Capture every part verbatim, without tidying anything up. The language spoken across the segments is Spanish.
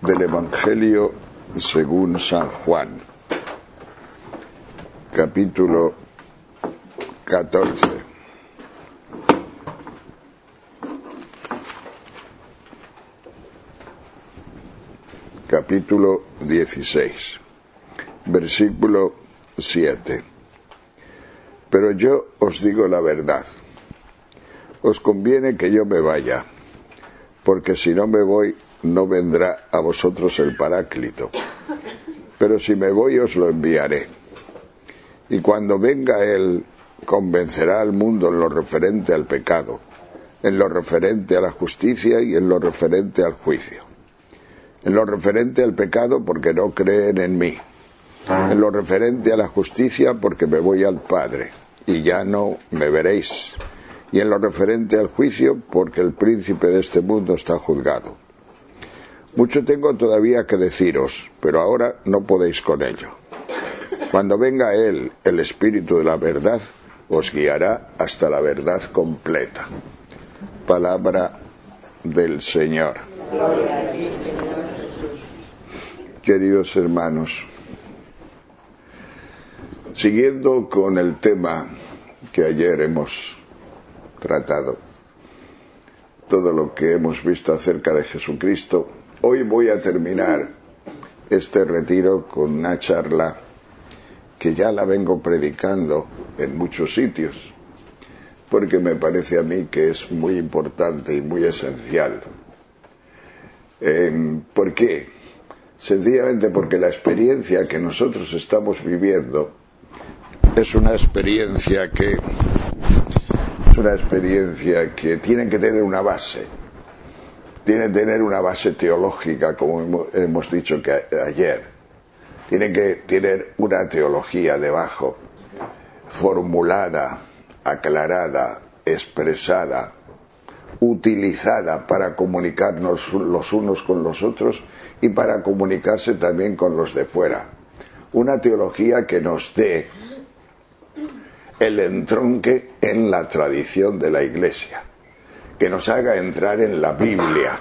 Del Evangelio según San Juan, capítulo catorce. Capítulo dieciséis, versículo siete. Pero yo os digo la verdad, os conviene que yo me vaya, porque si no me voy, no vendrá a vosotros el Paráclito, pero si me voy os lo enviaré. Y cuando venga Él, convencerá al mundo en lo referente al pecado, en lo referente a la justicia y en lo referente al juicio. En lo referente al pecado porque no creen en mí, en lo referente a la justicia porque me voy al Padre y ya no me veréis, y en lo referente al juicio porque el príncipe de este mundo está juzgado. Mucho tengo todavía que deciros, pero ahora no podéis con ello. Cuando venga Él, el Espíritu de la verdad, os guiará hasta la verdad completa. Palabra del Señor. Gloria a ti, Señor Jesús. Queridos hermanos, siguiendo con el tema que ayer hemos tratado, todo lo que hemos visto acerca de Jesucristo, hoy voy a terminar este retiro con una charla que ya la vengo predicando en muchos sitios, porque me parece a mí que es muy importante y muy esencial. Eh, ¿Por qué? Sencillamente porque la experiencia que nosotros estamos viviendo es una experiencia que es una experiencia que tiene que tener una base. Tiene que tener una base teológica, como hemos dicho que ayer. Tiene que tener una teología debajo, formulada, aclarada, expresada, utilizada para comunicarnos los unos con los otros y para comunicarse también con los de fuera. Una teología que nos dé el entronque en la tradición de la Iglesia, que nos haga entrar en la Biblia,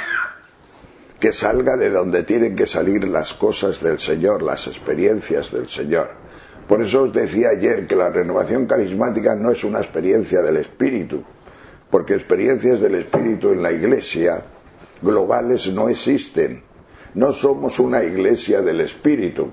que salga de donde tienen que salir las cosas del Señor, las experiencias del Señor. Por eso os decía ayer que la renovación carismática no es una experiencia del Espíritu, porque experiencias del Espíritu en la Iglesia globales no existen. No somos una Iglesia del Espíritu,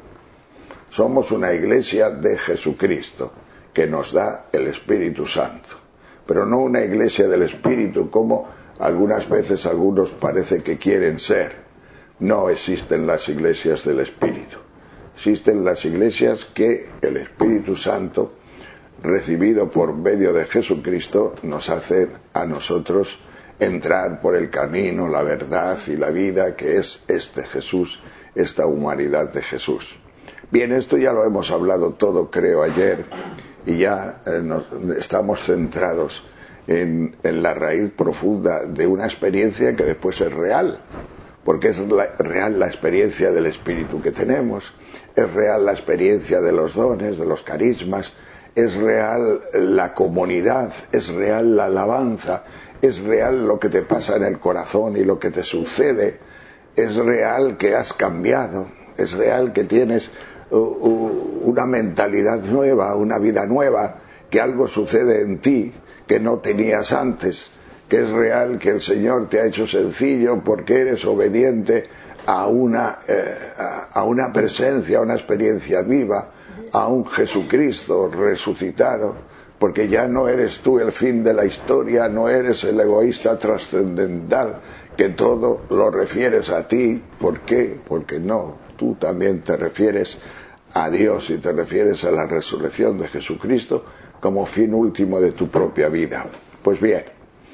somos una Iglesia de Jesucristo, que nos da el Espíritu Santo, pero no una Iglesia del Espíritu como algunas veces algunos parece que quieren ser. No existen las iglesias del Espíritu. Existen las iglesias que el Espíritu Santo, recibido por medio de Jesucristo, nos hace a nosotros entrar por el camino, la verdad y la vida que es este Jesús, esta humanidad de Jesús. Bien, esto ya lo hemos hablado todo, creo, ayer, y ya eh, nos, estamos centrados en, en la raíz profunda de una experiencia que después es real, porque es la, real la experiencia del Espíritu que tenemos, es real la experiencia de los dones, de los carismas, es real la comunidad, es real la alabanza, es real lo que te pasa en el corazón y lo que te sucede, es real que has cambiado, es real que tienes uh, uh, una mentalidad nueva, una vida nueva, que algo sucede en ti que no tenías antes, que es real que el Señor te ha hecho sencillo porque eres obediente a una, eh, a una presencia, a una experiencia viva, a un Jesucristo resucitado, porque ya no eres tú el fin de la historia, no eres el egoísta trascendental, que todo lo refieres a ti. ¿Por qué? Porque no, tú también te refieres a Dios y te refieres a la resurrección de Jesucristo como fin último de tu propia vida. Pues bien,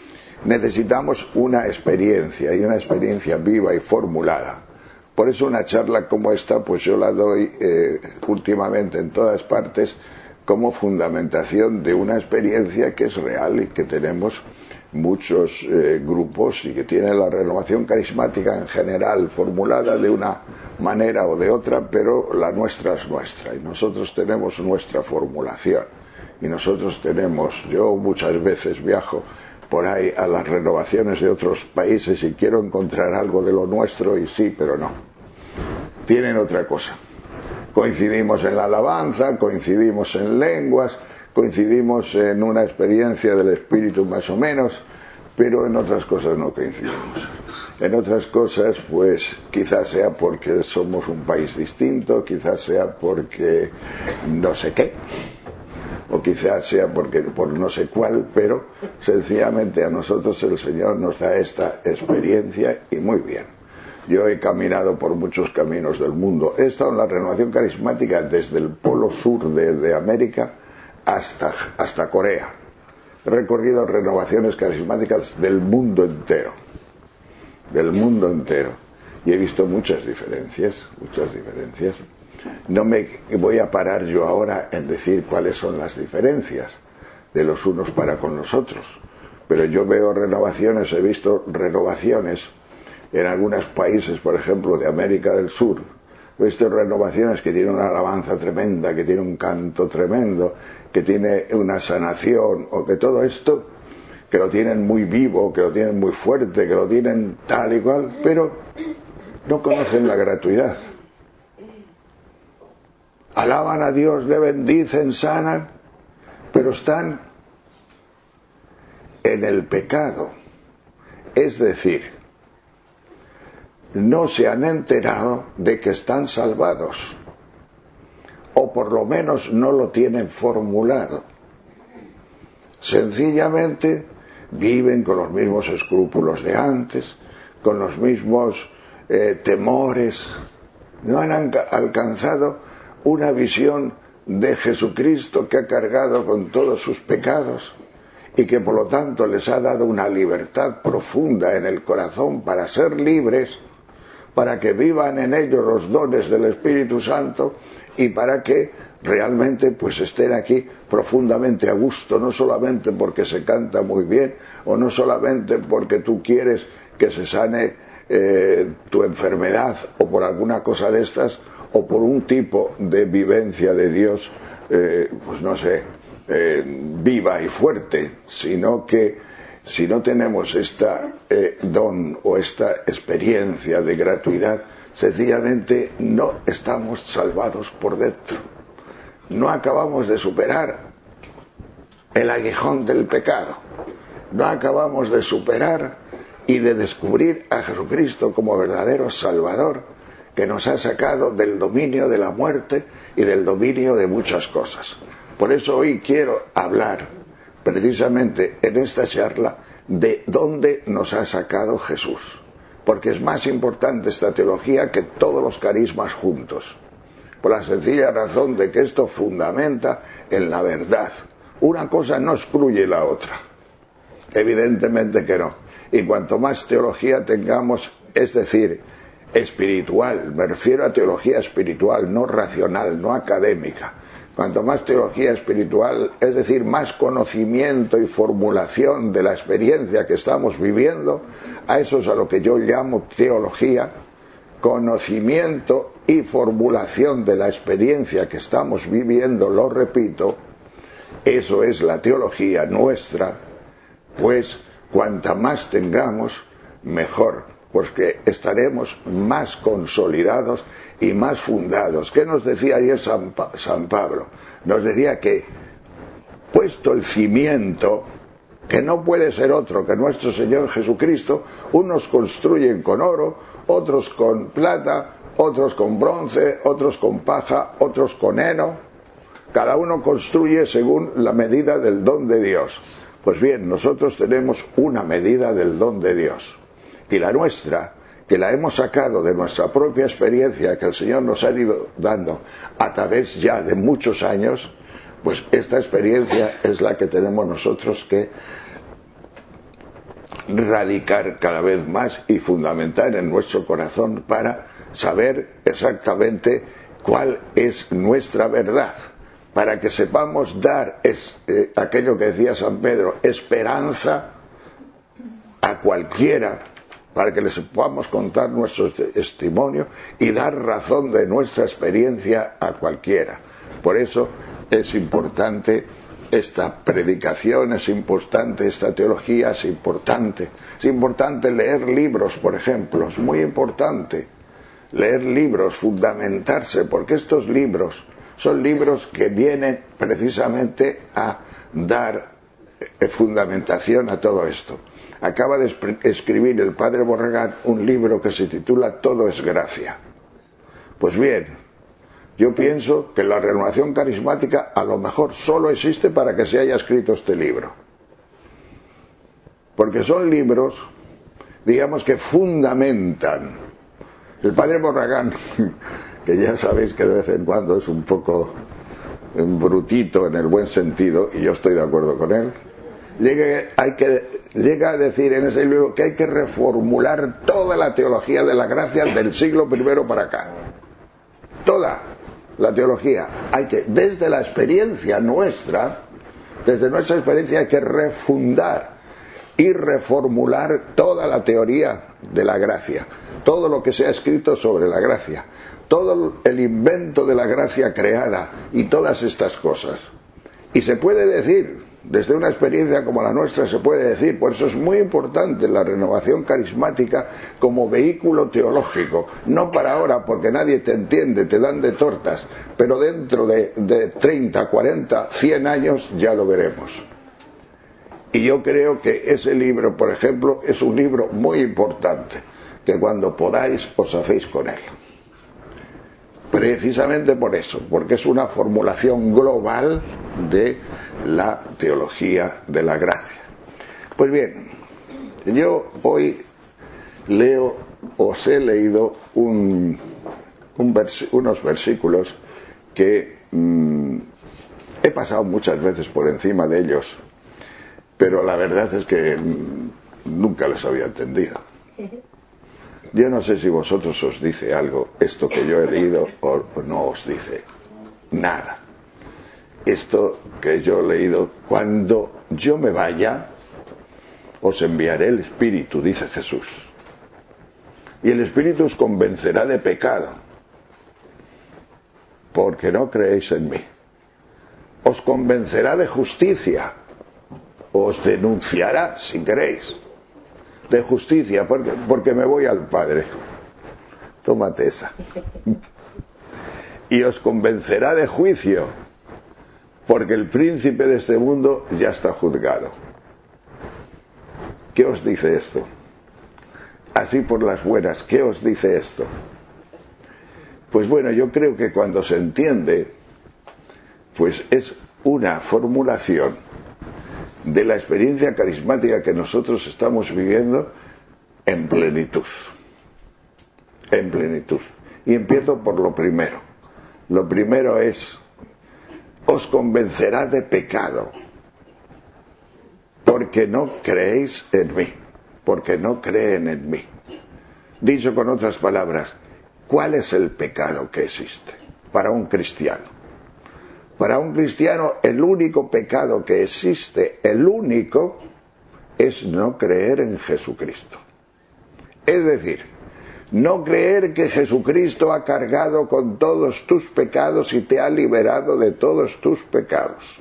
necesitamos una experiencia, y una experiencia viva y formulada. Por eso una charla como esta, pues yo la doy eh, últimamente en todas partes como fundamentación de una experiencia que es real y que tenemos muchos eh, grupos y que tiene la renovación carismática en general formulada de una manera o de otra, pero la nuestra es nuestra y nosotros tenemos nuestra formulación y nosotros tenemos, yo muchas veces viajo por ahí a las renovaciones de otros países y quiero encontrar algo de lo nuestro, y sí, pero no. Tienen otra cosa. Coincidimos en la alabanza, coincidimos en lenguas, coincidimos en una experiencia del Espíritu más o menos, pero en otras cosas no coincidimos. En otras cosas, pues quizás sea porque somos un país distinto, quizás sea porque no sé qué, o quizás sea porque por no sé cuál, pero sencillamente a nosotros el Señor nos da esta experiencia y muy bien. Yo he caminado por muchos caminos del mundo. He estado en la renovación carismática desde el polo sur de, de América hasta, hasta Corea. He recorrido renovaciones carismáticas del mundo entero. Del mundo entero. Y he visto muchas diferencias, muchas diferencias. No me voy a parar yo ahora en decir cuáles son las diferencias de los unos para con los otros. Pero yo veo renovaciones, he visto renovaciones en algunos países, por ejemplo, de América del Sur. He visto renovaciones que tienen una alabanza tremenda, que tiene un canto tremendo, que tiene una sanación, o que todo esto, que lo tienen muy vivo, que lo tienen muy fuerte, que lo tienen tal y cual, pero no conocen la gratuidad. Alaban a Dios, le bendicen, sanan, pero están en el pecado. Es decir, no se han enterado de que están salvados, o por lo menos no lo tienen formulado. Sencillamente viven con los mismos escrúpulos de antes, con los mismos eh, temores. No han alcanzado una visión de Jesucristo que ha cargado con todos sus pecados y que por lo tanto les ha dado una libertad profunda en el corazón para ser libres, para que vivan en ellos los dones del Espíritu Santo y para que realmente pues estén aquí profundamente a gusto, no solamente porque se canta muy bien o no solamente porque tú quieres que se sane eh, tu enfermedad o por alguna cosa de estas o por un tipo de vivencia de Dios, eh, pues no sé, eh, viva y fuerte, sino que si no tenemos esta eh, don o esta experiencia de gratuidad, sencillamente no estamos salvados por dentro. No acabamos de superar el aguijón del pecado. No acabamos de superar y de descubrir a Jesucristo como verdadero Salvador, que nos ha sacado del dominio de la muerte y del dominio de muchas cosas. Por eso hoy quiero hablar precisamente en esta charla de dónde nos ha sacado Jesús, porque es más importante esta teología que todos los carismas juntos, por la sencilla razón de que esto fundamenta en la verdad. Una cosa no excluye la otra, evidentemente que no, y cuanto más teología tengamos, es decir, espiritual, me refiero a teología espiritual, no racional, no académica. Cuanto más teología espiritual, es decir, más conocimiento y formulación de la experiencia que estamos viviendo, a eso es a lo que yo llamo teología, conocimiento y formulación de la experiencia que estamos viviendo, lo repito, eso es la teología nuestra, pues cuanta más tengamos, mejor, porque estaremos más consolidados y más fundados. ¿Qué nos decía ayer San, pa- San Pablo? Nos decía que, puesto el cimiento, que no puede ser otro que nuestro Señor Jesucristo, unos construyen con oro, otros con plata, otros con bronce, otros con paja, otros con heno. Cada uno construye según la medida del don de Dios. Pues bien, nosotros tenemos una medida del don de Dios. Y la nuestra, que la hemos sacado de nuestra propia experiencia que el Señor nos ha ido dando a través ya de muchos años, pues esta experiencia es la que tenemos nosotros que radicar cada vez más y fundamentar en nuestro corazón para saber exactamente cuál es nuestra verdad, para que sepamos dar es, eh, aquello que decía San Pedro, esperanza a cualquiera, para que les podamos contar nuestro testimonio y dar razón de nuestra experiencia a cualquiera. Por eso es importante esta predicación es importante, esta teología es importante. Es importante leer libros, por ejemplo, es muy importante leer libros, fundamentarse, porque estos libros son libros que vienen precisamente a dar fundamentación a todo esto. Acaba de escribir el padre Borregán un libro que se titula Todo es gracia. Pues bien, yo pienso que la renovación carismática a lo mejor solo existe para que se haya escrito este libro. Porque son libros, digamos, que fundamentan. El padre Borregán, que ya sabéis que de vez en cuando es un poco brutito en el buen sentido, y yo estoy de acuerdo con él, llega, hay que, llega a decir en ese libro que hay que reformular toda la teología de la gracia del siglo primero para acá. Toda la teología. Hay que, desde la experiencia nuestra, desde nuestra experiencia hay que refundar y reformular toda la teoría de la gracia, todo lo que se ha escrito sobre la gracia, todo el invento de la gracia creada y todas estas cosas. Y se puede decir, desde una experiencia como la nuestra se puede decir, por eso es muy importante la renovación carismática como vehículo teológico, no para ahora porque nadie te entiende, te dan de tortas, pero dentro de, de treinta, cuarenta, cien años ya lo veremos. Y yo creo que ese libro, por ejemplo, es un libro muy importante, que cuando podáis os hacéis con él. Precisamente por eso, porque es una formulación global de la teología de la gracia. Pues bien, yo hoy leo, os he leído un, un vers, unos versículos que mmm, he pasado muchas veces por encima de ellos, pero la verdad es que mmm, nunca les había entendido. Yo no sé si vosotros os dice algo esto que yo he leído o no os dice nada. Esto que yo he leído, cuando yo me vaya, os enviaré el Espíritu, dice Jesús. Y el Espíritu os convencerá de pecado, porque no creéis en mí. Os convencerá de justicia, os denunciará, si queréis, de justicia, porque, porque me voy al Padre. Tómate esa. Y os convencerá de juicio, porque el príncipe de este mundo ya está juzgado. ¿Qué os dice esto? Así por las buenas, ¿qué os dice esto? Pues bueno, yo creo que cuando se entiende, pues es una formulación de la experiencia carismática que nosotros estamos viviendo en plenitud. En plenitud. Y empiezo por lo primero. Lo primero es, os convencerá de pecado, porque no creéis en mí, porque no creen en mí. Dicho con otras palabras, ¿cuál es el pecado que existe para un cristiano? Para un cristiano el único pecado que existe, el único, es no creer en Jesucristo. Es decir, no creer que Jesucristo ha cargado con todos tus pecados y te ha liberado de todos tus pecados.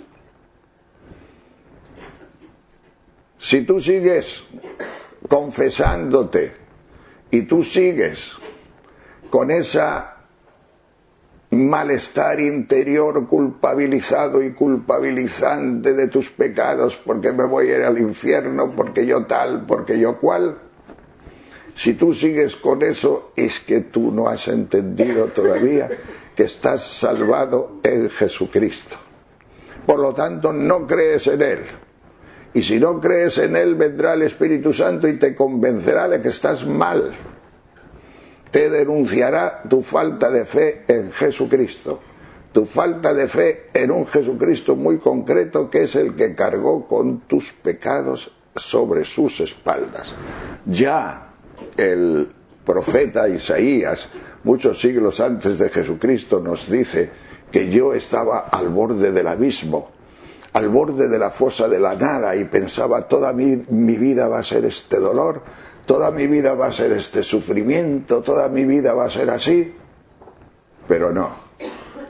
Si tú sigues confesándote y tú sigues con esa malestar interior culpabilizado y culpabilizante de tus pecados, porque me voy a ir al infierno, porque yo tal, porque yo cual, si tú sigues con eso es que tú no has entendido todavía que estás salvado en Jesucristo. Por lo tanto, no crees en Él. Y si no crees en Él, vendrá el Espíritu Santo y te convencerá de que estás mal. Te denunciará tu falta de fe en Jesucristo, tu falta de fe en un Jesucristo muy concreto que es el que cargó con tus pecados sobre sus espaldas. Ya el profeta Isaías, muchos siglos antes de Jesucristo, nos dice que yo estaba al borde del abismo, al borde de la fosa de la nada, y pensaba, toda mi, mi vida va a ser este dolor, toda mi vida va a ser este sufrimiento, toda mi vida va a ser así. Pero no,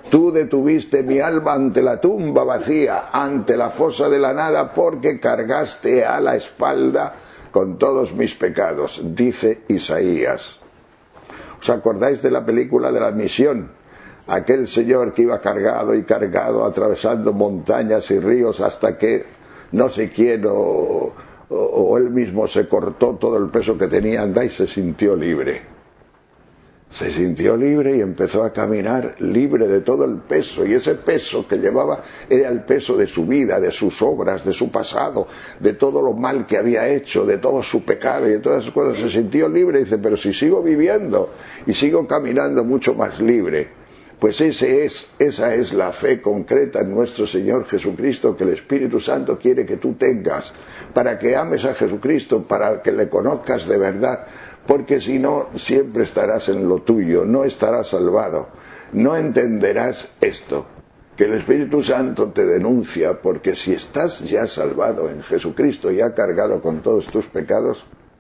Tú detuviste mi alma ante la tumba vacía, ante la fosa de la nada, porque cargaste a la espalda con todos mis pecados, dice Isaías. ¿Os acordáis de la película de la misión? Aquel señor que iba cargado y cargado, atravesando montañas y ríos hasta que no sé quién o, o, o él mismo se cortó todo el peso que tenía, anda, y se sintió libre. Se sintió libre y empezó a caminar libre de todo el peso, y ese peso que llevaba era el peso de su vida, de sus obras, de su pasado, de todo lo mal que había hecho, de todo su pecado y de todas esas cosas. Se sintió libre y dice, pero si sigo viviendo y sigo caminando mucho más libre. Pues ese es, esa es la fe concreta en nuestro Señor Jesucristo que el Espíritu Santo quiere que tú tengas, para que ames a Jesucristo, para que le conozcas de verdad, porque si no, siempre estarás en lo tuyo, no estarás salvado, no entenderás esto, que el Espíritu Santo te denuncia, porque si estás ya salvado en Jesucristo y ha cargado con todos tus pecados,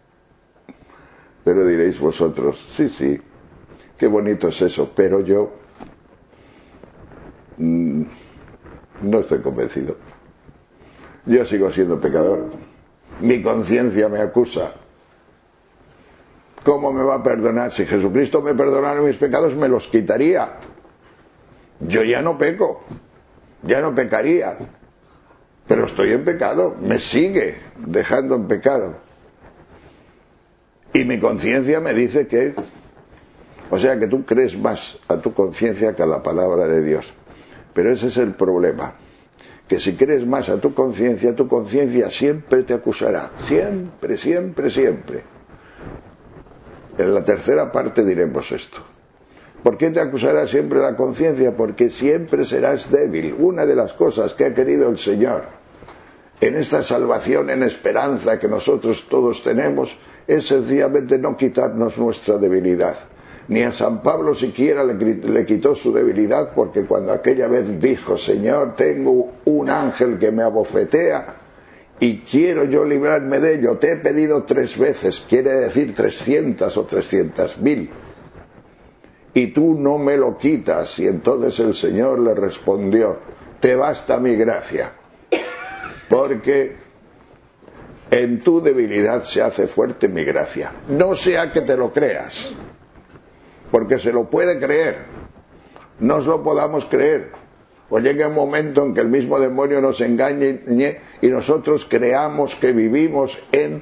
pero diréis vosotros, sí, sí, qué bonito es eso, pero yo mmm, no estoy convencido. Yo sigo siendo pecador, mi conciencia me acusa. ¿Cómo me va a perdonar? Si Jesucristo me perdonara mis pecados, me los quitaría. Yo ya no peco, ya no pecaría, pero estoy en pecado, me sigue dejando en pecado. Y mi conciencia me dice que, o sea que tú crees más a tu conciencia que a la palabra de Dios. Pero ese es el problema, que si crees más a tu conciencia, tu conciencia siempre te acusará, siempre, siempre, siempre. En la tercera parte diremos esto. ¿Por qué te acusará siempre la conciencia? Porque siempre serás débil. Una de las cosas que ha querido el Señor en esta salvación en esperanza que nosotros todos tenemos es sencillamente no quitarnos nuestra debilidad. Ni a San Pablo siquiera le, le quitó su debilidad, porque cuando aquella vez dijo, Señor, tengo un ángel que me abofetea y quiero yo librarme de ello, te he pedido tres veces, quiere decir trescientas o trescientas mil, y tú no me lo quitas. Y entonces el Señor le respondió, te basta mi gracia, porque en tu debilidad se hace fuerte mi gracia. No sea que te lo creas, porque se lo puede creer, no se lo podamos creer. O llega un momento en que el mismo demonio nos engañe y nosotros creamos que vivimos en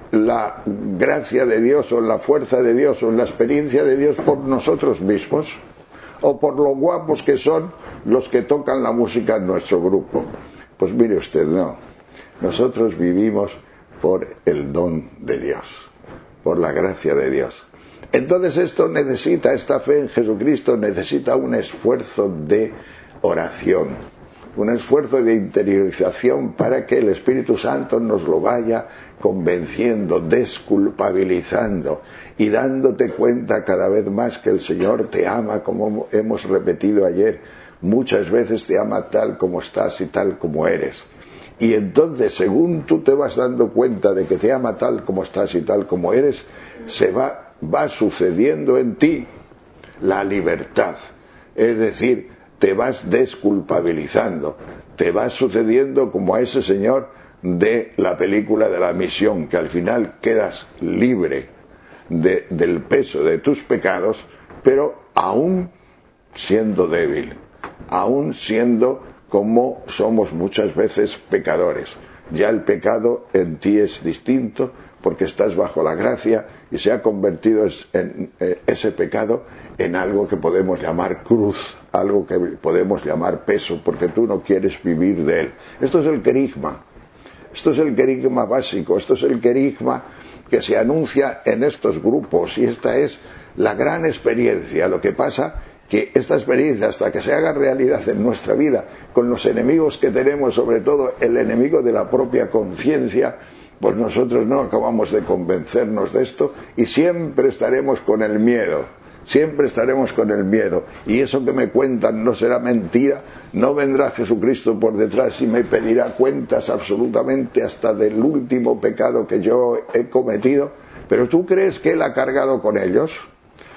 la gracia de Dios o en la fuerza de Dios o en la experiencia de Dios por nosotros mismos, o por lo guapos que son los que tocan la música en nuestro grupo. Pues mire usted, no. Nosotros vivimos por el don de Dios, por la gracia de Dios. Entonces esto necesita, esta fe en Jesucristo necesita un esfuerzo de oración, un esfuerzo de interiorización para que el Espíritu Santo nos lo vaya convenciendo, desculpabilizando y dándote cuenta cada vez más que el Señor te ama, como hemos repetido ayer, muchas veces te ama tal como estás y tal como eres. Y entonces, según tú te vas dando cuenta de que te ama tal como estás y tal como eres, se va, va sucediendo en ti la libertad. Es decir, te vas desculpabilizando, te va sucediendo como a ese señor de la película de la misión, que al final quedas libre de, del peso de tus pecados, pero aún siendo débil, aún siendo como somos muchas veces pecadores. Ya el pecado en ti es distinto, porque estás bajo la gracia y se ha convertido en, en ese pecado en algo que podemos llamar cruz, algo que podemos llamar peso, porque tú no quieres vivir de él. Esto es el querigma, esto es el querigma básico, esto es el querigma que se anuncia en estos grupos, y esta es la gran experiencia. Lo que pasa que esta experiencia, hasta que se haga realidad en nuestra vida, con los enemigos que tenemos, sobre todo el enemigo de la propia conciencia, pues nosotros no acabamos de convencernos de esto y siempre estaremos con el miedo, siempre estaremos con el miedo. Y eso que me cuentan no será mentira, no vendrá Jesucristo por detrás y me pedirá cuentas absolutamente hasta del último pecado que yo he cometido. Pero ¿tú crees que Él ha cargado con ellos?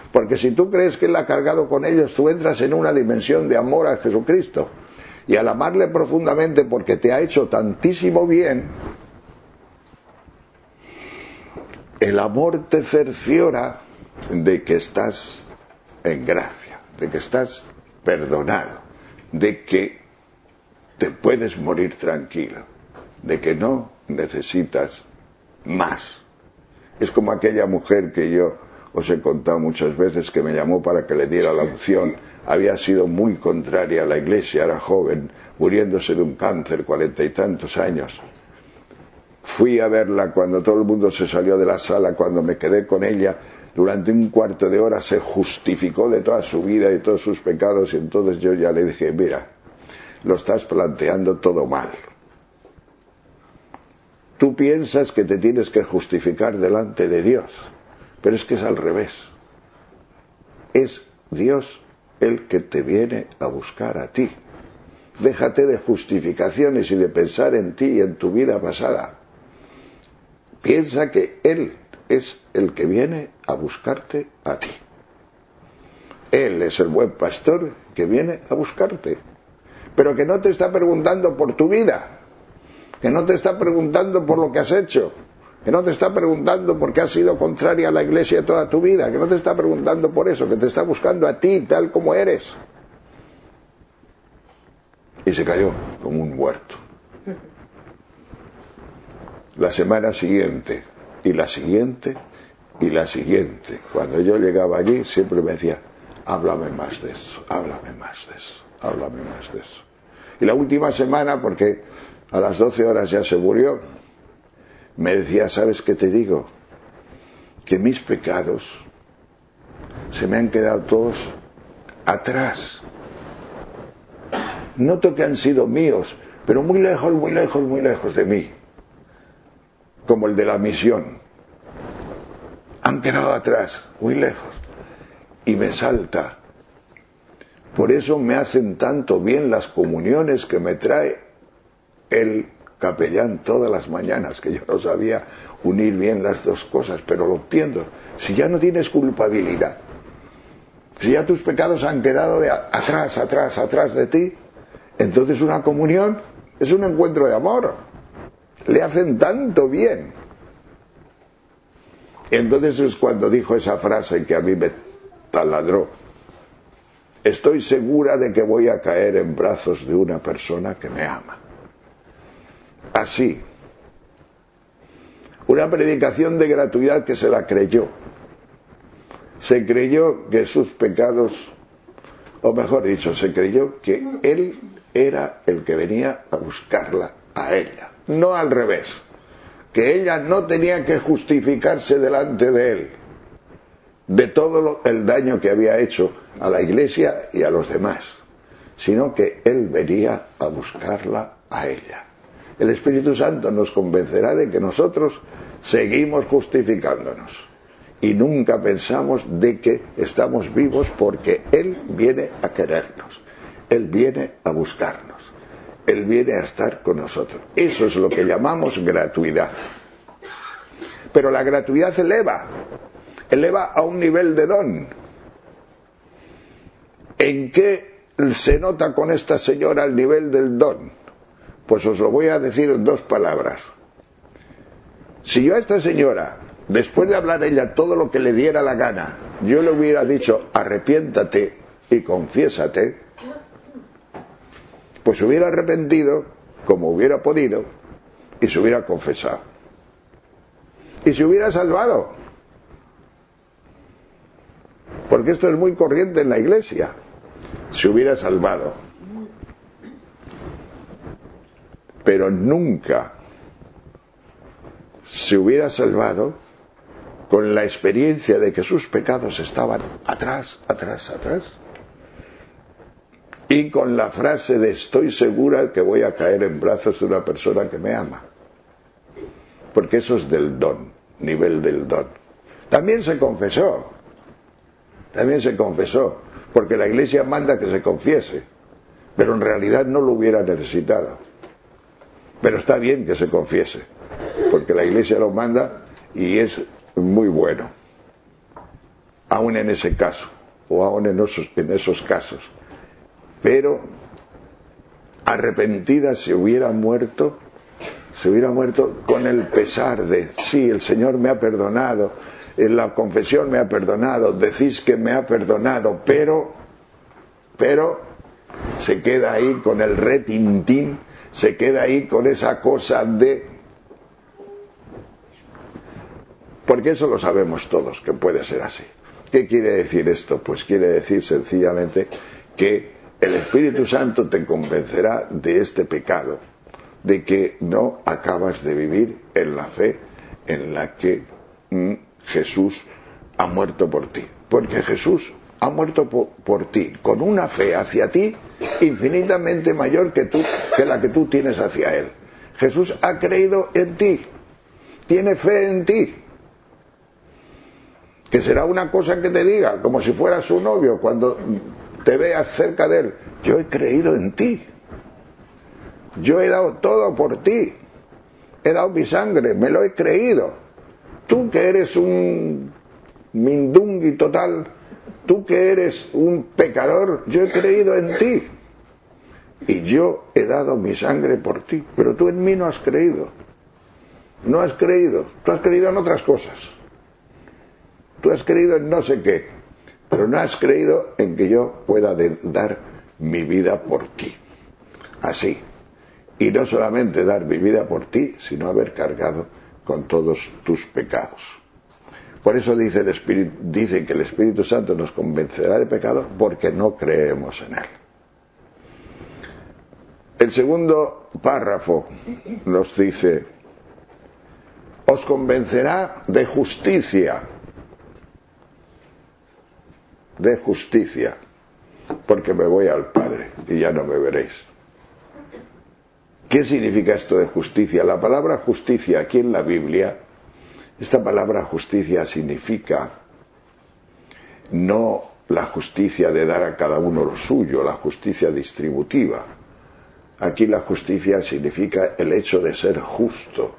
Porque si tú crees que Él ha cargado con ellos, tú entras en una dimensión de amor a Jesucristo. Y al amarle profundamente porque te ha hecho tantísimo bien, el amor te cerciora de que estás en gracia, de que estás perdonado, de que te puedes morir tranquilo, de que no necesitas más. Es como aquella mujer que yo os he contado muchas veces, que me llamó para que le diera la unción. Había sido muy contraria a la iglesia, era joven, muriéndose de un cáncer, cuarenta y tantos años. Fui a verla cuando todo el mundo se salió de la sala, cuando me quedé con ella. Durante un cuarto de hora se justificó de toda su vida y todos sus pecados, y entonces yo ya le dije, mira, lo estás planteando todo mal. Tú piensas que te tienes que justificar delante de Dios, pero es que es al revés. Es Dios el que te viene a buscar a ti. Déjate de justificaciones y de pensar en ti y en tu vida pasada. Piensa que Él es el que viene a buscarte a ti. Él es el buen pastor que viene a buscarte, pero que no te está preguntando por tu vida, que no te está preguntando por lo que has hecho, que no te está preguntando por qué has sido contraria a la iglesia toda tu vida, que no te está preguntando por eso, que te está buscando a ti tal como eres. Y se cayó como un muerto. La semana siguiente, y la siguiente, y la siguiente, cuando yo llegaba allí, siempre me decía, háblame más de eso, háblame más de eso, háblame más de eso. Y la última semana, porque a las doce horas ya se murió, me decía, ¿sabes qué te digo? Que mis pecados se me han quedado todos atrás. Noto que han sido míos, pero muy lejos, muy lejos, muy lejos de mí. Como el de la misión. Han quedado atrás, muy lejos. Y me salta. Por eso me hacen tanto bien las comuniones que me trae el capellán todas las mañanas, que yo no sabía unir bien las dos cosas, pero lo entiendo. Si ya no tienes culpabilidad, si ya tus pecados han quedado de atrás, atrás, atrás de ti, entonces una comunión es un encuentro de amor. Le hacen tanto bien. Entonces es cuando dijo esa frase que a mí me taladró. Estoy segura de que voy a caer en brazos de una persona que me ama. Así. Una predicación de gratuidad que se la creyó. Se creyó que sus pecados, o mejor dicho, se creyó que él era el que venía a buscarla a ella, no al revés, que ella no tenía que justificarse delante de él de todo lo, el daño que había hecho a la iglesia y a los demás, sino que él venía a buscarla a ella. El Espíritu Santo nos convencerá de que nosotros seguimos justificándonos y nunca pensamos de que estamos vivos, porque Él viene a querernos, Él viene a buscarnos, Él viene a estar con nosotros. Eso es lo que llamamos gratuidad. Pero la gratuidad eleva, eleva a un nivel de don. ¿En qué se nota con esta señora el nivel del don? Pues os lo voy a decir en dos palabras. Si yo a esta señora, después de hablar ella todo lo que le diera la gana, yo le hubiera dicho arrepiéntate y confiésate, pues se hubiera arrepentido como hubiera podido y se hubiera confesado y se hubiera salvado, porque esto es muy corriente en la iglesia. Se hubiera salvado, pero nunca se hubiera salvado con la experiencia de que sus pecados estaban atrás, atrás, atrás, y con la frase de estoy segura que voy a caer en brazos de una persona que me ama, porque eso es del don, nivel del don. También se confesó, también se confesó, porque la iglesia manda que se confiese, pero en realidad no lo hubiera necesitado. Pero está bien que se confiese, porque la iglesia lo manda y es muy bueno. aún en ese caso, o aún en esos, en esos casos. Pero arrepentida se hubiera muerto, se hubiera muerto con el pesar de, sí, el Señor me ha perdonado, en la confesión me ha perdonado, decís que me ha perdonado, pero, pero, se queda ahí con el retintín, se queda ahí con esa cosa de... Porque eso lo sabemos todos, que puede ser así. ¿Qué quiere decir esto? Pues quiere decir sencillamente que el Espíritu Santo te convencerá de este pecado, de que no acabas de vivir en la fe en la que mm, Jesús ha muerto por ti. Porque Jesús ha muerto por, por ti, con una fe hacia ti infinitamente mayor que, tú, que la que tú tienes hacia Él. Jesús ha creído en ti, tiene fe en ti. Que será una cosa que te diga, como si fuera su novio, cuando te veas cerca de él: yo he creído en ti, yo he dado todo por ti, he dado mi sangre, me lo he creído. Tú que eres un mindungui total, tú que eres un pecador, yo he creído en ti y yo he dado mi sangre por ti, pero tú en mí no has creído, no has creído, tú has creído en otras cosas. Tú has creído en no sé qué, pero no has creído en que yo pueda de dar mi vida por ti. Así. Y no solamente dar mi vida por ti, sino haber cargado con todos tus pecados. Por eso dice, el Espíritu, dice que el Espíritu Santo nos convencerá de pecado porque no creemos en Él. El segundo párrafo nos dice: os convencerá de justicia. De justicia, porque me voy al Padre y ya no me veréis. ¿Qué significa esto de justicia? La palabra justicia aquí en la Biblia, esta palabra justicia significa no la justicia de dar a cada uno lo suyo, la justicia distributiva. Aquí la justicia significa el hecho de ser justo,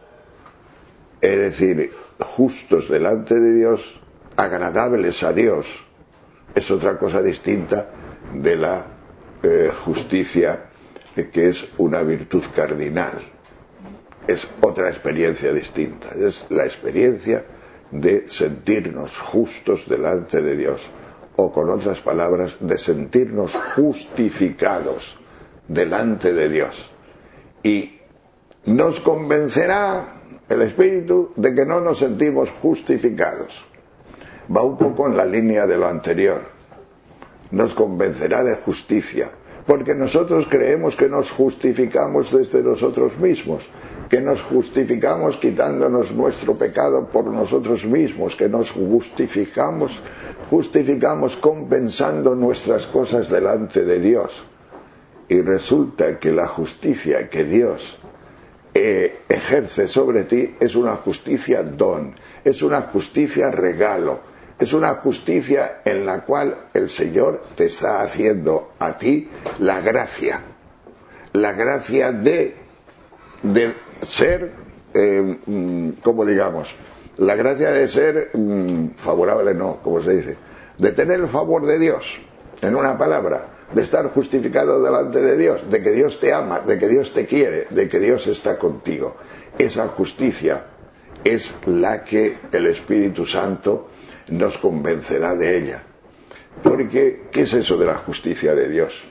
es decir, justos delante de Dios, agradables a Dios. Es otra cosa distinta de la eh, justicia, eh, que es una virtud cardinal. Es otra experiencia distinta. Es la experiencia de sentirnos justos delante de Dios, o con otras palabras, de sentirnos justificados delante de Dios. Y nos convencerá el Espíritu de que no nos sentimos justificados. Va un poco en la línea de lo anterior. Nos convencerá de justicia, porque nosotros creemos que nos justificamos desde nosotros mismos, que nos justificamos quitándonos nuestro pecado por nosotros mismos, que nos justificamos, justificamos compensando nuestras cosas delante de Dios. Y resulta que la justicia que Dios eh, ejerce sobre ti es una justicia don, es una justicia regalo. Es una justicia en la cual el Señor te está haciendo a ti la gracia. La gracia de, de ser, eh, como digamos, la gracia de ser mmm, favorable, no, como se dice, de tener el favor de Dios, en una palabra, de estar justificado delante de Dios, de que Dios te ama, de que Dios te quiere, de que Dios está contigo. Esa justicia es la que el Espíritu Santo nos convencerá de ella. Porque, ¿qué es eso de la justicia de Dios?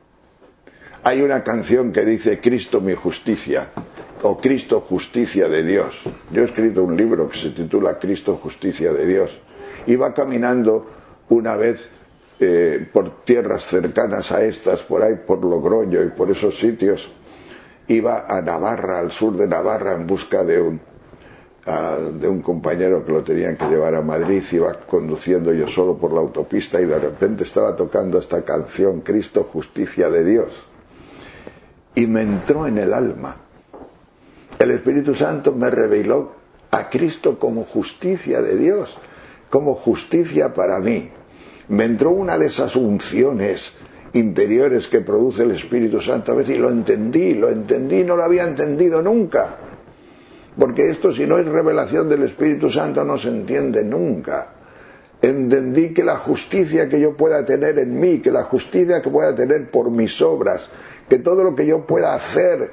Hay una canción que dice: Cristo mi justicia, o Cristo justicia de Dios. Yo he escrito un libro que se titula Cristo justicia de Dios. Iba caminando una vez eh, por tierras cercanas a estas, por ahí por Logroño y por esos sitios. Iba a Navarra, al sur de Navarra, en busca de un de un compañero que lo tenían que llevar a Madrid. Iba conduciendo yo solo por la autopista y de repente estaba tocando esta canción, Cristo justicia de Dios, y me entró en el alma. El Espíritu Santo me reveló a Cristo como justicia de Dios, como justicia para mí. Me entró una de esas unciones interiores que produce el Espíritu Santo a veces, y lo entendí, lo entendí, no lo había entendido nunca. Porque esto, si no es revelación del Espíritu Santo, no se entiende nunca. entendí que la justicia que yo pueda tener en mí, que la justicia que pueda tener por mis obras, que todo lo que yo pueda hacer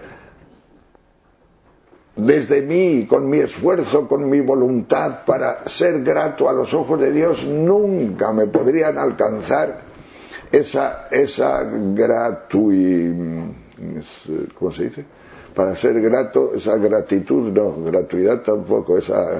desde mí, con mi esfuerzo, con mi voluntad para ser grato a los ojos de Dios, nunca me podrían alcanzar esa, esa gratuidad, ¿cómo se dice? Para ser grato, esa gratitud, no, gratuidad tampoco, esa...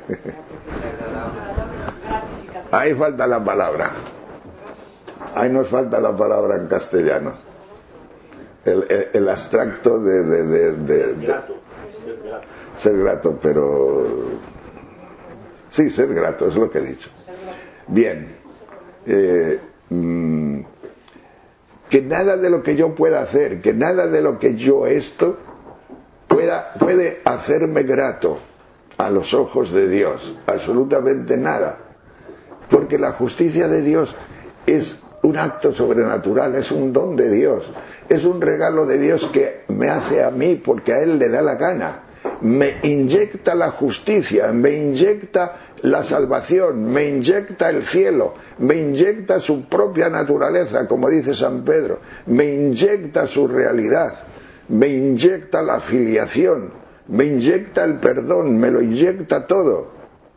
Ahí falta la palabra, ahí nos falta la palabra en castellano, el, el, el abstracto de... de, de, de, de ser grato, pero sí, ser grato, es lo que he dicho. Bien, eh, mmm, que nada de lo que yo pueda hacer, que nada de lo que yo esto pueda, puede hacerme grato a los ojos de Dios, absolutamente nada, porque la justicia de Dios es un acto sobrenatural, es un don de Dios, es un regalo de Dios que me hace a mí porque a Él le da la gana. Me inyecta la justicia, me inyecta la salvación, me inyecta el cielo, me inyecta su propia naturaleza, como dice San Pedro, me inyecta su realidad, me inyecta la filiación, me inyecta el perdón, me lo inyecta todo.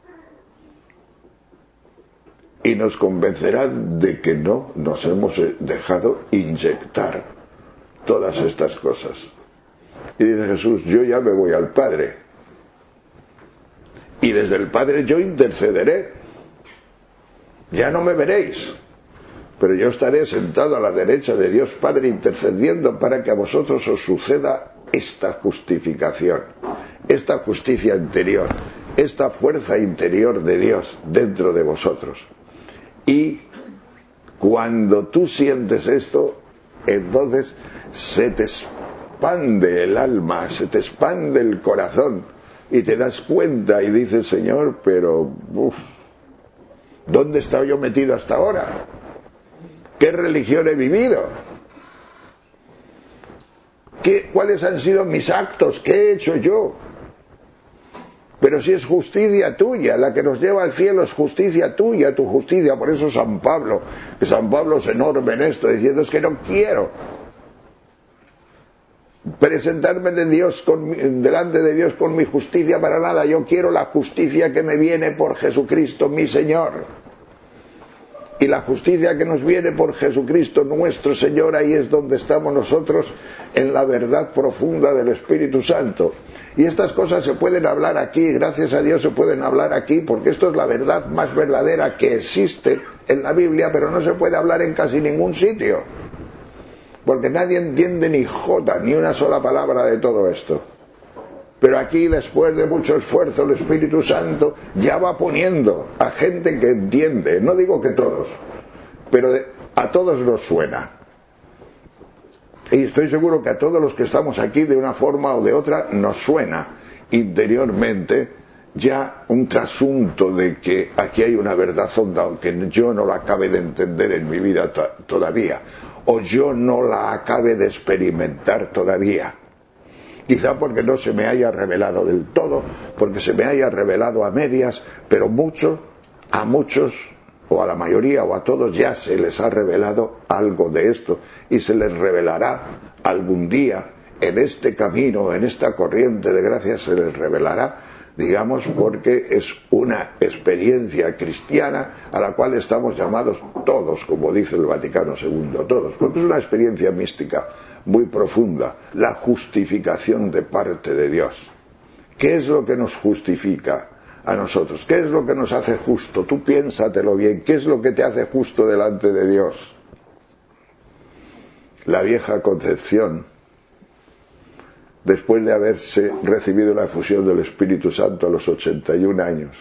Y nos convencerá de que no nos hemos dejado inyectar todas estas cosas. Y dice Jesús, yo ya me voy al Padre, y desde el Padre yo intercederé, ya no me veréis, pero yo estaré sentado a la derecha de Dios Padre intercediendo para que a vosotros os suceda esta justificación, esta justicia interior, esta fuerza interior de Dios dentro de vosotros. Y cuando tú sientes esto, entonces se te expande el alma, se te expande el corazón y te das cuenta y dices, Señor, pero uf, ¿dónde he estado yo metido hasta ahora? ¿Qué religión he vivido? ¿Qué, ¿Cuáles han sido mis actos? ¿Qué he hecho yo? Pero si es justicia tuya, la que nos lleva al cielo es justicia tuya, tu justicia. Por eso San Pablo, que San Pablo es enorme en esto, diciendo, es que no quiero presentarme de Dios con, delante de Dios con mi justicia para nada. Yo quiero la justicia que me viene por Jesucristo mi Señor. Y la justicia que nos viene por Jesucristo nuestro Señor, ahí es donde estamos nosotros en la verdad profunda del Espíritu Santo. Y estas cosas se pueden hablar aquí, gracias a Dios se pueden hablar aquí, porque esto es la verdad más verdadera que existe en la Biblia, pero no se puede hablar en casi ningún sitio, porque nadie entiende ni jota, ni una sola palabra de todo esto. Pero aquí, después de mucho esfuerzo, el Espíritu Santo ya va poniendo a gente que entiende, no digo que todos, pero a todos nos suena. Y estoy seguro que a todos los que estamos aquí, de una forma o de otra, nos suena interiormente ya un trasunto de que aquí hay una verdad honda, aunque yo no la acabe de entender en mi vida to- todavía, o yo no la acabe de experimentar todavía. Quizá porque no se me haya revelado del todo, porque se me haya revelado a medias, pero mucho, a muchos, o a la mayoría, o a todos, ya se les ha revelado algo de esto, y se les revelará algún día, en este camino, en esta corriente de gracia, se les revelará, digamos, porque es una experiencia cristiana a la cual estamos llamados todos, como dice el Vaticano segundo, todos, porque es una experiencia mística muy profunda, la justificación de parte de Dios. ¿Qué es lo que nos justifica a nosotros? ¿Qué es lo que nos hace justo? Tú piénsatelo bien, ¿qué es lo que te hace justo delante de Dios? La vieja concepción, después de haberse recibido la efusión del Espíritu Santo a los ochenta y un años,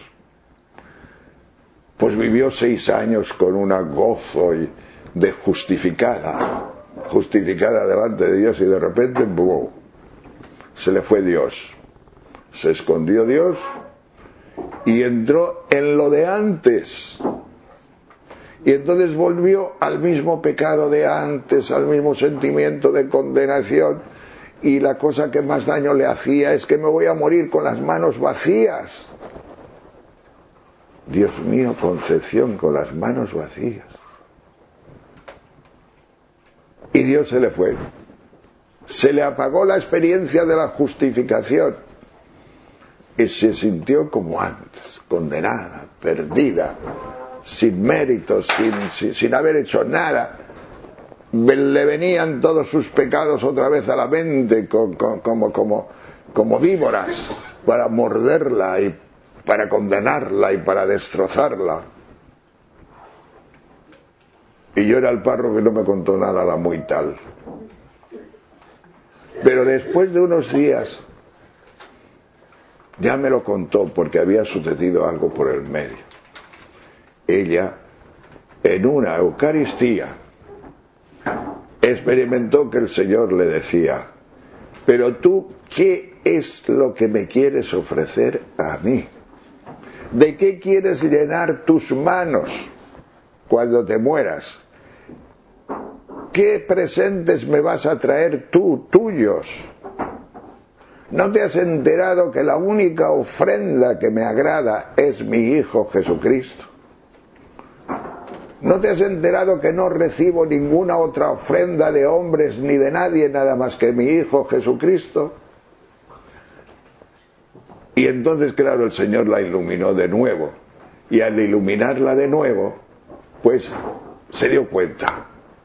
pues vivió seis años con un gozo de justificada, justificada delante de Dios, y de repente, ¡boom!, se le fue Dios, se escondió Dios y entró en lo de antes, y entonces volvió al mismo pecado de antes, al mismo sentimiento de condenación, y la cosa que más daño le hacía es que me voy a morir con las manos vacías. Dios mío, Concepción con las manos vacías. Y Dios se le fue. Se le apagó la experiencia de la justificación y se sintió como antes, condenada, perdida, sin méritos, sin, sin, sin haber hecho nada. Le venían todos sus pecados otra vez a la mente como, como, como, como víboras para morderla y para condenarla y para destrozarla. Y yo era el párroco que no me contó nada la muy tal. Pero después de unos días ya me lo contó porque había sucedido algo por el medio. Ella, en una Eucaristía, experimentó que el Señor le decía: pero tú, ¿qué es lo que me quieres ofrecer a mí? ¿De qué quieres llenar tus manos cuando te mueras? ¿Qué presentes me vas a traer tú, tuyos? ¿No te has enterado que la única ofrenda que me agrada es mi Hijo Jesucristo? ¿No te has enterado que no recibo ninguna otra ofrenda de hombres ni de nadie nada más que mi Hijo Jesucristo? Y entonces, claro, el Señor la iluminó de nuevo. Y al iluminarla de nuevo, pues se dio cuenta.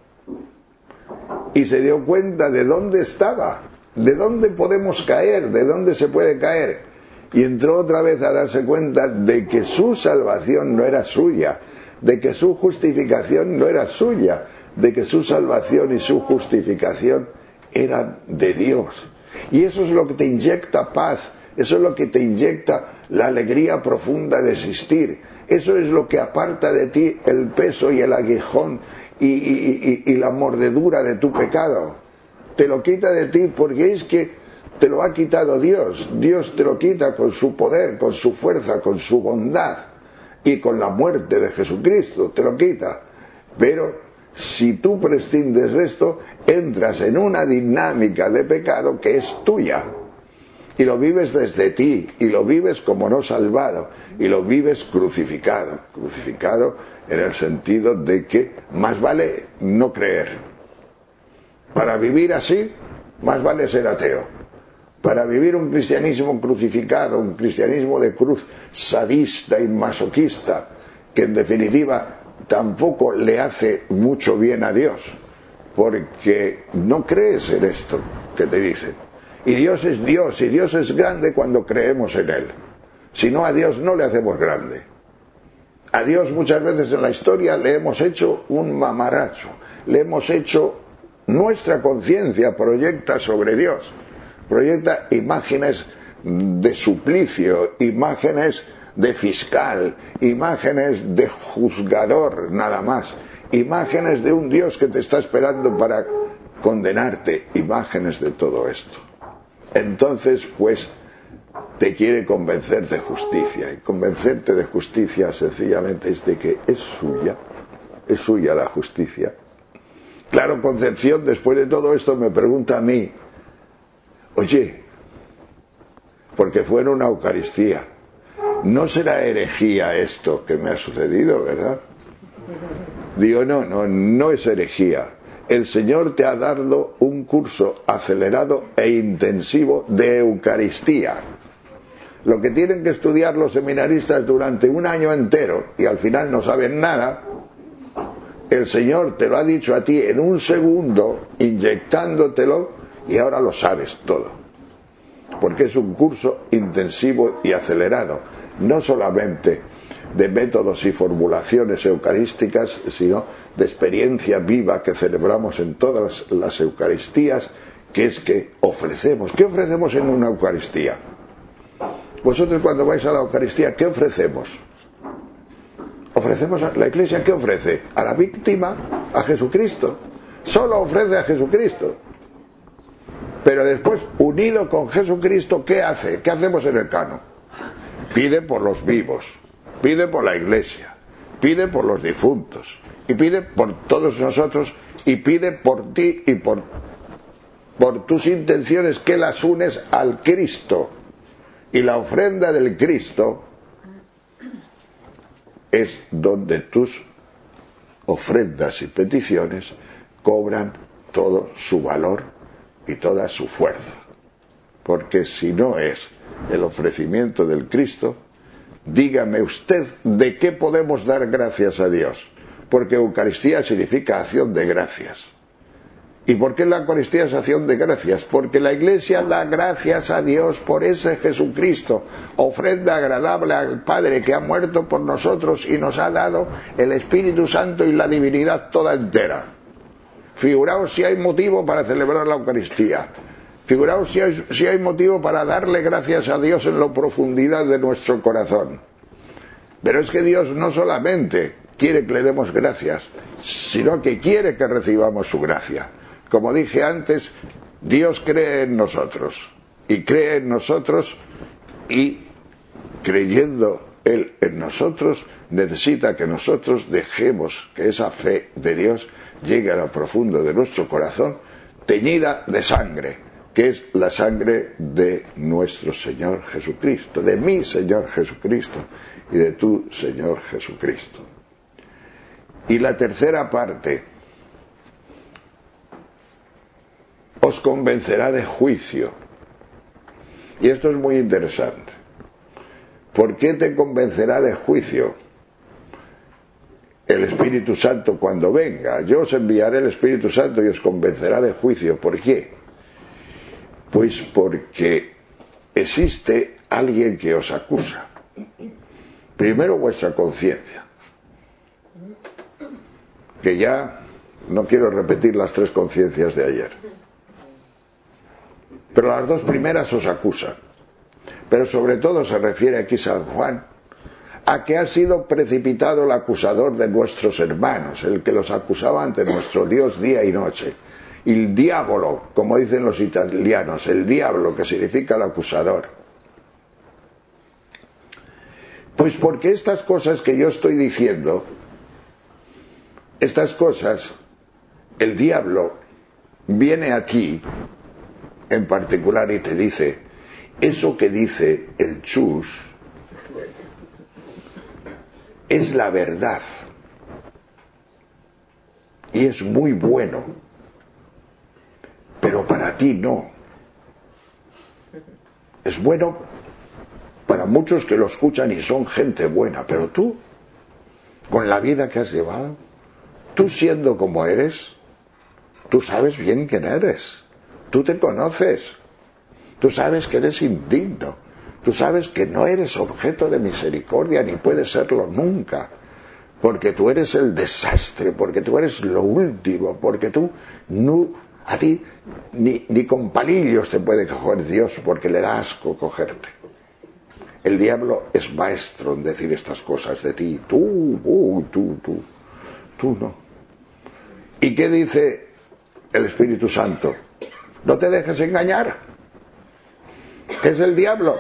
Y se dio cuenta de dónde estaba, de dónde podemos caer, de dónde se puede caer. Y entró otra vez a darse cuenta de que su salvación no era suya, de que su justificación no era suya, de que su salvación y su justificación eran de Dios. Y eso es lo que te inyecta paz, eso es lo que te inyecta la alegría profunda de existir, eso es lo que aparta de ti el peso y el aguijón y, y, y, y la mordedura de tu pecado. Te lo quita de ti porque es que te lo ha quitado Dios. Dios te lo quita con su poder, con su fuerza, con su bondad y con la muerte de Jesucristo, te lo quita. Pero si tú prescindes de esto, entras en una dinámica de pecado que es tuya. Y lo vives desde ti, y lo vives como no salvado, y lo vives crucificado. Crucificado en el sentido de que más vale no creer. Para vivir así, más vale ser ateo. Para vivir un cristianismo crucificado, un cristianismo de cruz sadista y masoquista, que en definitiva tampoco le hace mucho bien a Dios, porque no crees en esto que te dicen. Y Dios es Dios, y Dios es grande cuando creemos en Él. Si no, a Dios no le hacemos grande. A Dios muchas veces en la historia le hemos hecho un mamaracho, le hemos hecho, nuestra conciencia proyecta sobre Dios, proyecta imágenes de suplicio, imágenes de fiscal, imágenes de juzgador nada más, imágenes de un Dios que te está esperando para condenarte, imágenes de todo esto. Entonces, pues, te quiere convencer de justicia, y convencerte de justicia sencillamente es de que es suya, es suya la justicia. Claro, Concepción, después de todo esto me pregunta a mí: oye, porque fue en una Eucaristía, ¿no será herejía esto que me ha sucedido, verdad? Digo, no, no, no es herejía. El Señor te ha dado un curso acelerado e intensivo de Eucaristía. Lo que tienen que estudiar los seminaristas durante un año entero y al final no saben nada, el Señor te lo ha dicho a ti en un segundo, inyectándotelo, y ahora lo sabes todo. Porque es un curso intensivo y acelerado, no solamente de métodos y formulaciones eucarísticas, sino de experiencia viva que celebramos en todas las Eucaristías, que es que ofrecemos. ¿Qué ofrecemos en una Eucaristía? Vosotros cuando vais a la Eucaristía, ¿qué ofrecemos? Ofrecemos a la Iglesia, ¿qué ofrece? A la víctima, a Jesucristo. Solo ofrece a Jesucristo. Pero después, unido con Jesucristo, ¿qué hace? ¿Qué hacemos en el cano? Pide por los vivos, pide por la Iglesia, pide por los difuntos, y pide por todos nosotros, y pide por ti y por, por tus intenciones, que las unes al Cristo. Y la ofrenda del Cristo es donde tus ofrendas y peticiones cobran todo su valor y toda su fuerza. Porque si no es el ofrecimiento del Cristo, dígame usted de qué podemos dar gracias a Dios. Porque Eucaristía significa acción de gracias. ¿Y por qué la Eucaristía es acción de gracias? Porque la Iglesia da gracias a Dios por ese Jesucristo, ofrenda agradable al Padre que ha muerto por nosotros y nos ha dado el Espíritu Santo y la divinidad toda entera. Figuraos si hay motivo para celebrar la Eucaristía. Figuraos si hay, si hay motivo para darle gracias a Dios en la profundidad de nuestro corazón. Pero es que Dios no solamente quiere que le demos gracias, sino que quiere que recibamos su gracia. Como dije antes, Dios cree en nosotros, y cree en nosotros, y creyendo Él en nosotros, necesita que nosotros dejemos que esa fe de Dios llegue a lo profundo de nuestro corazón, teñida de sangre, que es la sangre de nuestro Señor Jesucristo, de mi Señor Jesucristo y de tu Señor Jesucristo. Y la tercera parte os convencerá de juicio. Y esto es muy interesante. ¿Por qué te convencerá de juicio? El Espíritu Santo cuando venga. Yo os enviaré el Espíritu Santo y os convencerá de juicio. ¿Por qué? Pues porque existe alguien que os acusa. Primero vuestra conciencia. Que ya no quiero repetir las tres conciencias de ayer. Pero las dos primeras os acusan. Pero sobre todo se refiere aquí San Juan a que ha sido precipitado el acusador de nuestros hermanos, el que los acusaba ante nuestro Dios día y noche. Y el diablo, como dicen los italianos, el diablo, que significa el acusador. Pues porque estas cosas que yo estoy diciendo, estas cosas, el diablo viene a ti en particular y te dice, eso que dice el chus es la verdad y es muy bueno, pero para ti no. Es bueno para muchos que lo escuchan y son gente buena, pero tú, con la vida que has llevado, tú siendo como eres, tú sabes bien quién eres. Tú te conoces, tú sabes que eres indigno, tú sabes que no eres objeto de misericordia ni puedes serlo nunca, porque tú eres el desastre, porque tú eres lo último, porque tú, no, a ti ni, ni con palillos te puede coger Dios porque le da asco cogerte. El diablo es maestro en decir estas cosas de ti, tú, uh, tú, tú, tú no. ¿Y qué dice el Espíritu Santo? No te dejes engañar. ¿Qué es el diablo?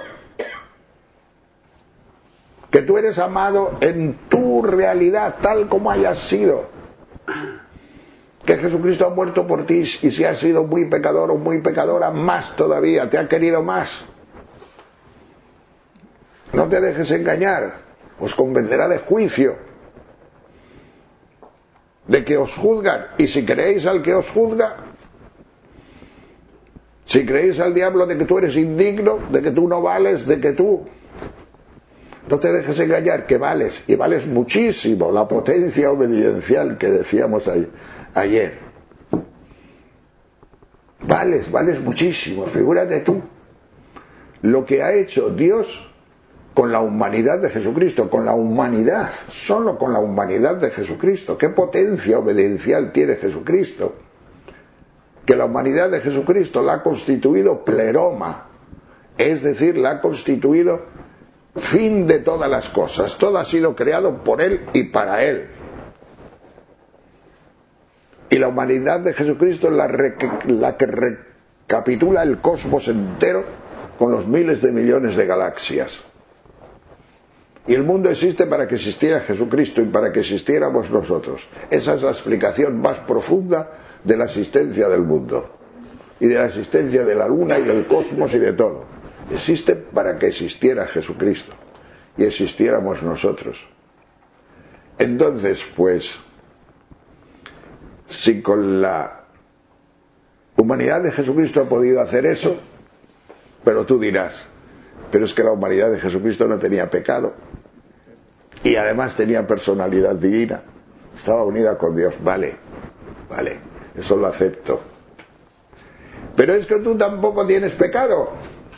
Que tú eres amado en tu realidad, tal como hayas sido. Que Jesucristo ha muerto por ti y si has sido muy pecador o muy pecadora, más todavía, te ha querido más. No te dejes engañar. Os convencerá de juicio. De que os juzgan. Y si creéis al que os juzga, si creéis al diablo de que tú eres indigno, de que tú no vales, de que tú... No te dejes engañar, que vales, y vales muchísimo, la potencia obediencial que decíamos ayer. Vales, vales muchísimo, figúrate tú. Lo que ha hecho Dios con la humanidad de Jesucristo, con la humanidad, solo con la humanidad de Jesucristo. ¿Qué potencia obediencial tiene Jesucristo? Que la humanidad de Jesucristo la ha constituido pleroma, es decir, la ha constituido fin de todas las cosas. Todo ha sido creado por Él y para Él. Y la humanidad de Jesucristo es la, re, la que recapitula el cosmos entero con los miles de millones de galaxias. Y el mundo existe para que existiera Jesucristo y para que existiéramos nosotros. Esa es la explicación más profunda de la existencia del mundo y de la existencia de la luna y del cosmos y de todo. Existe para que existiera Jesucristo y existiéramos nosotros. Entonces, pues, si con la humanidad de Jesucristo ha podido hacer eso, pero tú dirás, pero es que la humanidad de Jesucristo no tenía pecado y además tenía personalidad divina, estaba unida con Dios. Vale, vale, eso lo acepto, pero es que tú tampoco tienes pecado.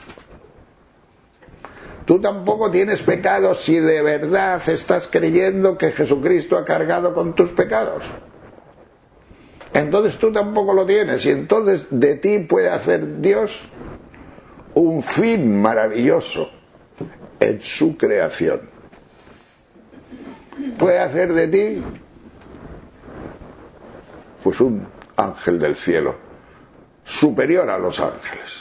Tú tampoco tienes pecado si de verdad estás creyendo que Jesucristo ha cargado con tus pecados. Entonces tú tampoco lo tienes, y entonces de ti puede hacer Dios un fin maravilloso en su creación. Puede hacer de ti pues un ángel del cielo, superior a los ángeles,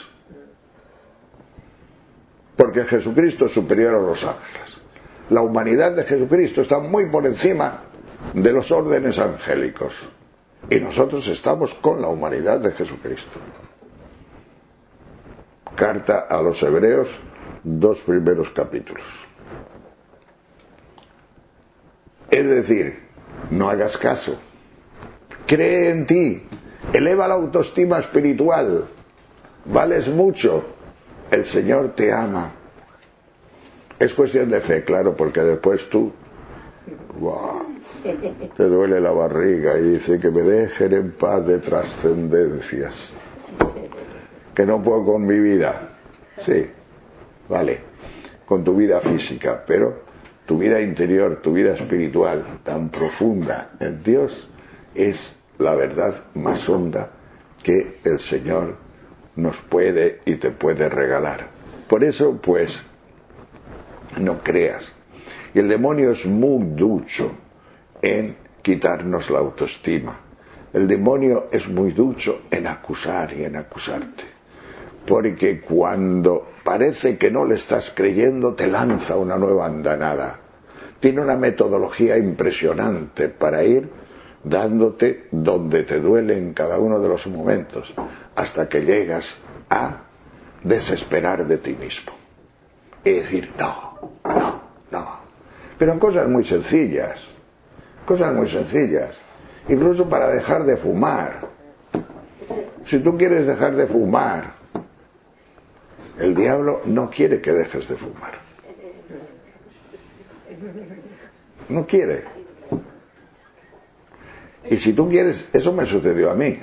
porque Jesucristo es superior a los ángeles. La humanidad de Jesucristo está muy por encima de los órdenes angélicos, y nosotros estamos con la humanidad de Jesucristo. Carta a los Hebreos, dos primeros capítulos. Es decir, no hagas caso, cree en ti, eleva la autoestima espiritual, vales mucho, el Señor te ama. Es cuestión de fe, claro, porque después tú, ¡buah!, te duele la barriga y dice que me dejen en paz de trascendencias, que no puedo con mi vida. Sí, vale, con tu vida física, pero tu vida interior, tu vida espiritual tan profunda en Dios es la verdad más honda que el Señor nos puede y te puede regalar. Por eso, pues, no creas. Y el demonio es muy ducho en quitarnos la autoestima. El demonio es muy ducho en acusar y en acusarte, porque cuando parece que no le estás creyendo te lanza una nueva andanada. Tiene una metodología impresionante para ir dándote donde te duele en cada uno de los momentos, hasta que llegas a desesperar de ti mismo y decir no, no, no. Pero en cosas muy sencillas, cosas muy sencillas, incluso para dejar de fumar. Si tú quieres dejar de fumar, el diablo no quiere que dejes de fumar. No quiere. Y si tú quieres, eso me sucedió a mí.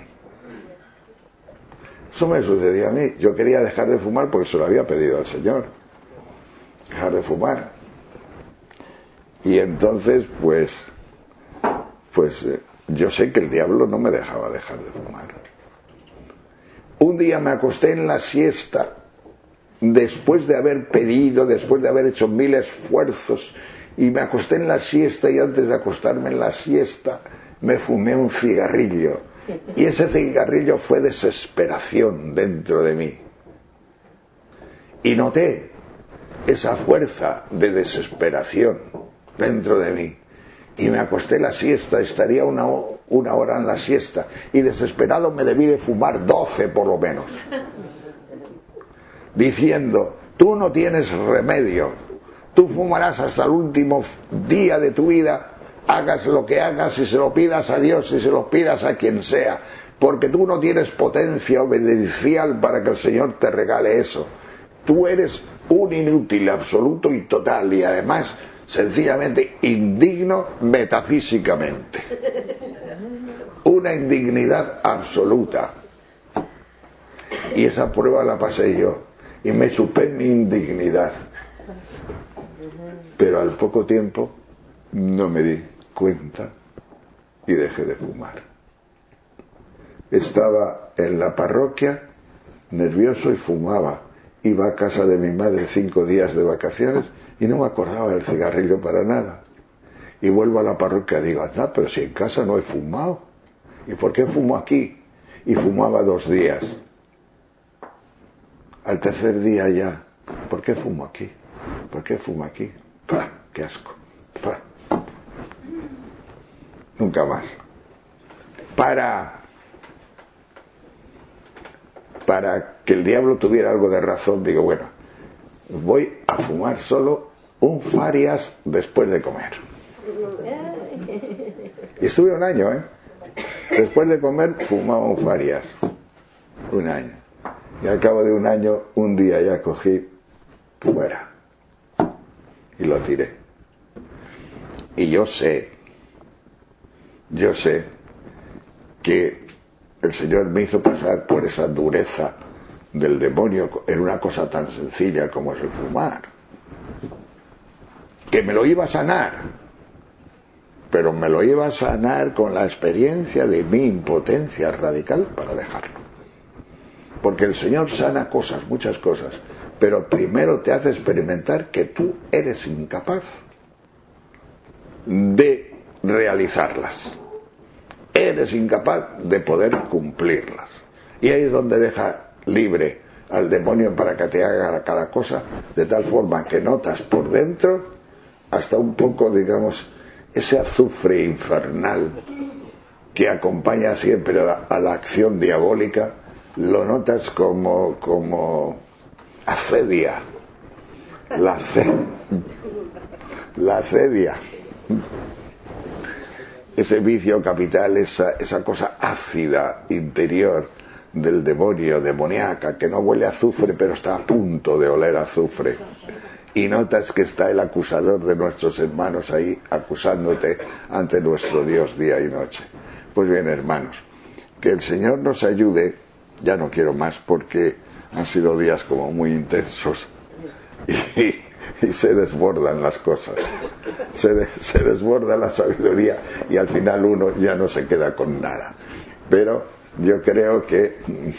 Eso me sucedió a mí. Yo quería dejar de fumar porque se lo había pedido al Señor. Dejar de fumar. Y entonces, pues, pues eh, yo sé que el diablo no me dejaba dejar de fumar. Un día me acosté en la siesta, después de haber pedido, después de haber hecho mil esfuerzos, y me acosté en la siesta, y antes de acostarme en la siesta me fumé un cigarrillo, y ese cigarrillo fue desesperación dentro de mí, y noté esa fuerza de desesperación dentro de mí, y me acosté en la siesta. Estaría una, una hora en la siesta, y desesperado me debí de fumar doce por lo menos, diciendo, tú no tienes remedio, tú fumarás hasta el último día de tu vida, hagas lo que hagas, y se lo pidas a Dios, y se lo pidas a quien sea, porque tú no tienes potencia obediencial para que el Señor te regale eso. Tú eres un inútil absoluto y total, y además sencillamente indigno metafísicamente. Una indignidad absoluta. Y esa prueba la pasé yo, y me chupé mi indignidad. Pero al poco tiempo no me di cuenta y dejé de fumar. Estaba en la parroquia nervioso y fumaba. Iba a casa de mi madre cinco días de vacaciones y no me acordaba del cigarrillo para nada. Y vuelvo a la parroquia y digo, anda, pero si en casa no he fumado, ¿y por qué fumo aquí? Y fumaba dos días. Al tercer día ya, ¿por qué fumo aquí? ¿Por qué fumo aquí? ¡Pah! ¡Qué asco! ¡Pah! Nunca más. Para, para que el diablo tuviera algo de razón, digo, bueno, voy a fumar solo un Farias después de comer. Y estuve un año, ¿eh? Después de comer fumábamos varias. Un año. Y al cabo de un año, un día ya cogí fuera. Y lo tiré. Y yo sé, yo sé que el Señor me hizo pasar por esa dureza del demonio en una cosa tan sencilla como es el fumar. Que me lo iba a sanar, pero me lo iba a sanar con la experiencia de mi impotencia radical para dejarlo. Porque el Señor sana cosas, muchas cosas, pero primero te hace experimentar que tú eres incapaz de realizarlas. Eres incapaz de poder cumplirlas. Y ahí es donde deja libre al demonio para que te haga cada cosa, de tal forma que notas por dentro hasta un poco, digamos, ese azufre infernal que acompaña siempre a la, a la acción diabólica. Lo notas como como acedia, la ce, la acedia, ese vicio capital, esa esa cosa ácida interior del demonio, demoníaca, que no huele a azufre pero está a punto de oler a azufre. Y notas que está el acusador de nuestros hermanos ahí acusándote ante nuestro Dios día y noche. Pues bien, hermanos, que el Señor nos ayude. Ya no quiero más porque han sido días como muy intensos y, y se desbordan las cosas, se, de, se desborda la sabiduría y al final uno ya no se queda con nada. Pero yo creo que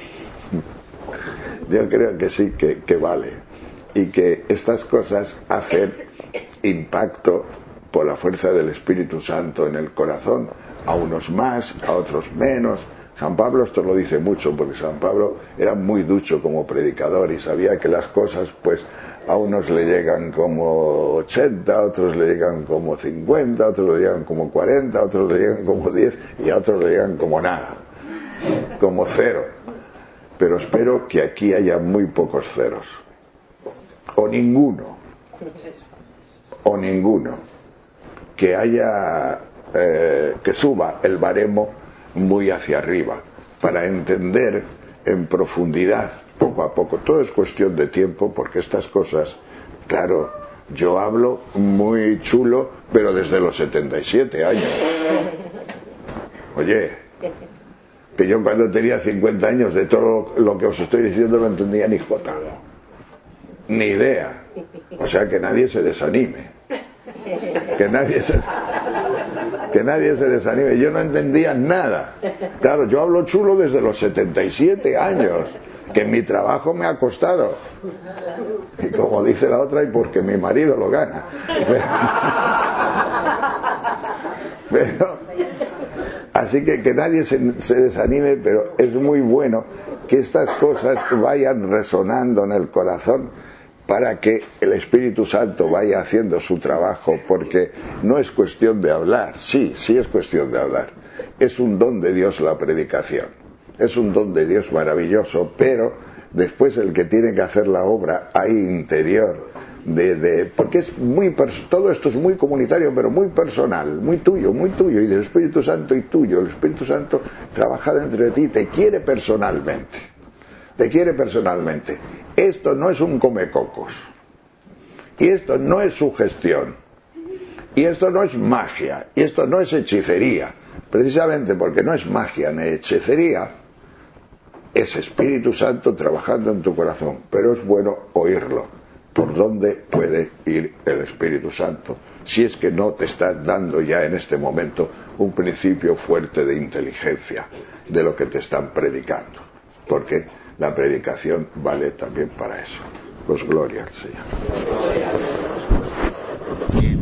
yo creo que sí que, que vale, y que estas cosas hacen impacto por la fuerza del Espíritu Santo en el corazón, a unos más, a otros menos. San Pablo esto lo dice mucho, porque San Pablo era muy ducho como predicador y sabía que las cosas, pues, a unos le llegan como ochenta, a otros le llegan como cincuenta, a otros le llegan como cuarenta, a otros le llegan como diez y a otros le llegan como nada, como cero. Pero espero que aquí haya muy pocos ceros, o ninguno, o ninguno, que haya, eh, que suba el baremo muy hacia arriba, para entender en profundidad, poco a poco. Todo es cuestión de tiempo, porque estas cosas, claro, yo hablo muy chulo, pero desde los setenta y siete años. Oye, que yo cuando tenía cincuenta años de todo lo que os estoy diciendo no entendía ni jota, ni idea. O sea, que nadie se desanime, que nadie se que nadie se desanime. Yo no entendía nada. Claro, yo hablo chulo desde los setenta y siete años, que mi trabajo me ha costado, y como dice la otra, y porque mi marido lo gana. Pero, pero así que que nadie se, se desanime, pero es muy bueno que estas cosas vayan resonando en el corazón para que el Espíritu Santo vaya haciendo su trabajo, porque no es cuestión de hablar. Sí, sí es cuestión de hablar. Es un don de Dios la predicación, es un don de Dios maravilloso, pero después el que tiene que hacer la obra ahí interior, de, de, porque es muy, todo esto es muy comunitario, pero muy personal, muy tuyo, muy tuyo, y del Espíritu Santo y tuyo. El Espíritu Santo trabaja dentro de ti, te quiere personalmente, te quiere personalmente. Esto no es un comecocos, y esto no es sugestión, y esto no es magia, y esto no es hechicería. Precisamente porque no es magia ni hechicería, es Espíritu Santo trabajando en tu corazón. Pero es bueno oírlo. ¿Por dónde puede ir el Espíritu Santo? Si es que no te está dando ya en este momento un principio fuerte de inteligencia de lo que te están predicando, porque la predicación vale también para eso. Pues gloria al Señor.